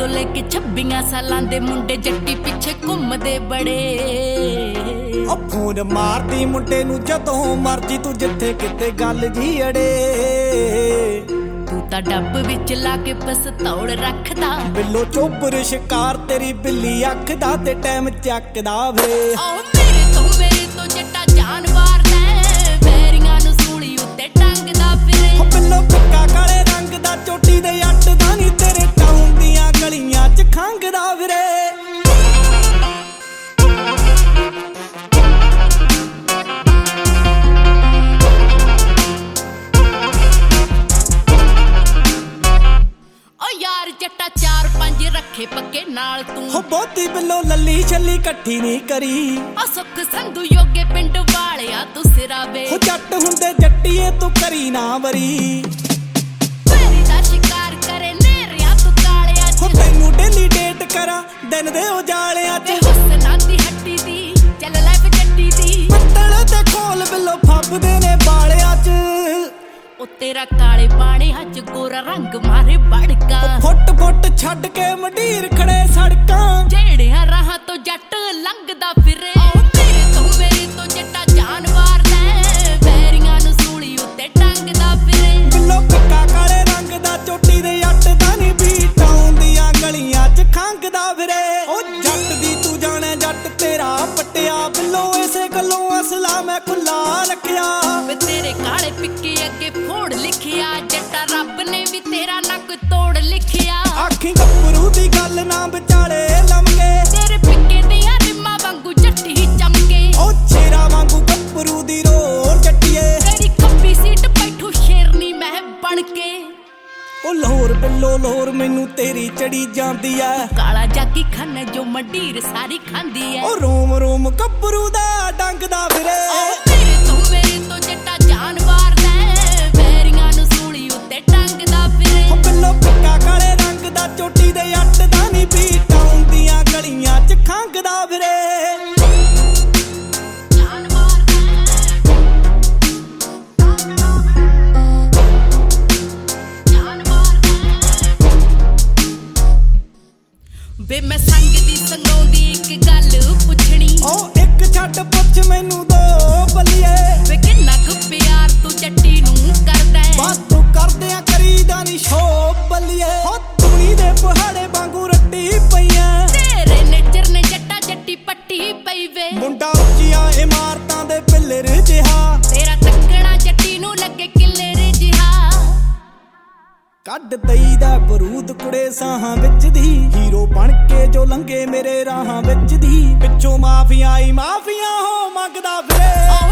ਤੋਂ ਲੈ ਕੇ 26 ਸਾਲਾਂ ਦੇ ਮੁੰਡੇ ਜੱਟੀ ਪਿੱਛੇ ਘੁੰਮਦੇ ਬੜੇ। ਉਹ ਫੋਨ ਮਾਰਦੀ ਮੁੰਡੇ ਨੂੰ ਜਦੋਂ ਮਰਜੀ ਤੂੰ ਜਿੱਥੇ ਕਿਤੇ ਗੱਲ ਜੀ ਅੜੇ। ਤੂੰ ਤਾਂ ਡੱਬ ਵਿੱਚ ਲਾ ਕੇ ਪਸਤੌਲ ਰੱਖਦਾ, ਬਿੱਲੋ ਚੋਬਰ ਸ਼ਿਕਾਰ ਤੇਰੀ ਬਿੱਲੀ ਅੱਖ ਦਾ ਤੇ ਟਾਈਮ ਚੱਕਦਾ ਵੇ। ਮੇਰੇ ਤੋਂ ਜੱਟਾ ਜਾਨਵਰ ਦਾ ਵੈਰੀਆਂ ਨੂੰ ਸੂਲੀ ਉੱਤੇ ਟੰਗਦਾ ਫਿਰੇ। ਉਹ ਬਿੱਲੋ ਫਿੱਕਾ ਕਾਲੇ ਰੰਗ ਦਾ ਚੋਟੀ ਦੇ ਅੱਟ ਦਾ ਨੀ ਤੇਰੇ ਟਾਊਨ ਦੀਆਂ ਗਲੀਆਂ 'ਚ ਖੰਘਦਾ ਫਿਰੇ। ਜੱਟਾ 4-5 ਰੱਖੇ ਪੱਕੇ ਨਾਲ ਤੂੰ, ਹੋ ਬਹੁਤੀ ਬਿੱਲੋ ਲੱਲੀ ਛੱਲੀ ਇਕੱਠੀ ਨਹੀਂ ਕਰੀ। ਆ ਸੁੱਖ ਸੰਧੂ ਯੋਗੇ ਪਿੰਡ ਵਾਲਿਆ ਤੂੰ ਸਿਰਾ ਵੇ। ਹੋ ਜੱਟ ਹੁੰਦੇ ਜੱਟੀਏ ਤੂੰ ਕਰੀ ਨਾ ਵਰੀ, ਮੇਰੀ ਦਾ ਸ਼ਿਕਾਰ ਕਰੇ ਨੇਰਿਆ ਤੂੰ ਕਾਲਿਆ ਚ। ਹੋ ਤੈਨੂੰ ਡੇਲੀ ਡੇਟ ਕਰਾਂ ਦਿਨ ਦੇ ਉਜਾਲਿਆਂ 'ਚ। ਹੁਸਨਾਂ ਦੀ ਹੱਟੀ ਦੀ ਚੱਲ ਲੈ ਜੱਟੀ ਦੀ, ਪੱਤਲ ਤੇ ਖੋਲ ਬਿੱਲੋ ਫੱਬਦੇ ਨੇ ਬਾਲਿਆਂ 'ਚ। ਉਹ ਤੇਰਾ ਕਾਲੇ ਪਾਣੀ ਹੱਜ ਗੋਰਾ ਰੰਗ ਮਾਰੇ ਬੜਕਾ। ਫੁੱਟ ਫੁੱਟ ਛੱਡ ਕੇ ਮੰਡੀਰ ਖੜੇ ਸੜਕਾਂ, ਜਿਹੜਿਆਂ ਰਾਹਾਂ ਤੋਂ ਜੱਟ ਲੰਘਦਾ ਫਿਰੇ। ਮੇਰੇ ਤੋਂ ਜੱਟਾ ਜਾਨਵਰ ਦਾ ਵੈਰੀਆਂ ਨੂੰ ਸੂਲੀ ਉੱਤੇ ਟੰਗਦਾ ਫਿਰੇ। ਬਿੱਲੋ ਫਿੱਕਾ ਕਾਲੇ ਰੰਗ ਦਾ ਚੋਟੀ ਦੇ ਅੱਟ ਦਾ ਨੀ ਵੀ ਟਾਊਨ ਦੀਆਂ ਗਲੀਆਂ 'ਚ ਖੰਘਦਾ ਫਿਰੇ। ਉਹ ਜੱਟ ਦੀ ਤੂੰ ਜਾਣੇ ਜੱਟ ਤੇਰਾ ਪੱਟਿਆ ਬਿੱਲੋ, ਇਸੇ ਗੱਲੋਂ ਅਸਲਾ ਮੈਂ ਖੁੱਲਾ ਰੱਖਿਆ। ਵੇ ਤੇਰੇ ਕਾਲੇ ਪਿੱਕੇ ਅੱਗੇ ਫੋੜ ਲਿਖਿਆ, ਜੱਟਾ ਰੱਬ ਨੇ ਵੀ ਤੇਰਾ ਨੱਕ ਤੋੜ ਲਿਖਿਆ। ਆਖੀ ਗੱਭਰੂ ਦੀ ਗੱਲ ਨਾ ਵਿਚਾਲੇ ਲੰਮਗੇ, ਤੇਰੇ ਪਿੱਕੇ ਦੀਆਂ ਰਿੰਮਾਂ ਵਾਂਗੂ ਜੱਟੀ ਚਮਕੇ। ਉਹ ਸ਼ੇਰਾਂ ਵਾਂਗੂ ਗੱਭਰੂ ਦੀ ਰੋਲ ਜੱਟੀਏ, ਤੇਰੀ ਖੱਬੀ ਸੀਟ ਬੈਠੂ ਸ਼ੇਰਨੀ ਮੈਂ ਬਣ ਕੇ। ਉਹ ਲਾਹੌਰ ਬਿੱਲੋ ਲਾਹੌਰ ਮੈਨੂੰ ਤੇਰੀ ਚੜੀ ਜਾਂਦੀ ਐ। ਕਾਲਾ ਜਾਗੀ ਖਾਨਾ ਜੋ ਮੰਡੀਰ ਸਾਰੀ ਖਾਂਦੀ ਐ। ਉਹ ਰੋਮ ਰੋਮ ਗੱਭਰੂ ਦਾ ਡੰਗਦਾ ਫਿਰੇ। ਮੇਰੇ ਤੋਂ ਜੱਟਾ ਜਾਨਵਰ ਦਾ ਵੈਰੀਆਂ ਨੂੰ ਸੂਲੀ ਉੱਤੇ ਟੰਗਦਾ ਫਿਰੇ। ਉਹ ਬਿੱਲੋ ਫਿੱਕਾ ਕਾਲੇ ਰੰਗ ਦਾ ਚੋਟੀ ਦੇ ਅੱਟ ਦਾ ਨੀ ਵੀ ਟਾਊਨ ਦੀਆਂ ਗਲੀਆਂ 'ਚ ਖੰਘਦਾ ਫਿਰੇ। ਵੇ ਮੈਂ ਸੰਗ ਦੀ ਸੰਗਾਉਂਦੀ ਇੱਕ ਗੱਲ ਪੁੱਛਣੀ, ਉਹ ਇੱਕ ਛੱਡ ਪੁੱਛ ਮੈਨੂੰ ਦੋ ਬੱਲੀਏ। ਵੇ ਕਿੰਨਾ ਕੁ ਪਿਆਰ ਤੂੰ ਜੱਟੀ ਨੂੰ ਕਰਦਾ ਹੈ। ਬਸ ਤੂੰ ਕਰਦਿਆਂ ਕਰੀਦਾ ਨੀ ਸ਼ੋ ਬੱਲੀਏ। ਹੋ ਤੂੜੀ ਦੇ ਪਹਾੜੇ ਵਾਂਗੂ ਰੱਟੀ ਪਈਆਂ, ਤੇਰੇ ਨੇਚਰ ਨੇ ਜੱਟਾ ਜੱਟੀ ਪੱਟੀ ਪਈ ਵੇ। ਮੁੰਡਾ ਉੱਚੀਆਂ ਇਮਾਰਤਾਂ ਦੇ ਪਿੱਲਰ ਜਿਹਾ, ਤੇਰਾ ਤੱਕਣਾ ਜੱਟੀ ਨੂੰ ਲੱਗੇ ਕਿੱਲਰ ਜਿਹਾ। ਕੱਢ ਦਈਦਾ ਬਰੂਦ ਕੁੜੇ ਸਾਹਾਂ ਵਿੱਚ ਦੀ, ਹੀਰੋ ਬਣ ਕੇ ਜੋ ਲੰਘੇ ਮੇਰੇ ਰਾਹਾਂ ਵਿੱਚ ਦੀ। ਪਿੱਛੋਂ ਮਾਫੀਆਂ ਹੀ ਮਾਫੀਆਂ ਹੋ ਮੰਗਦਾ ਫਿਰੇ।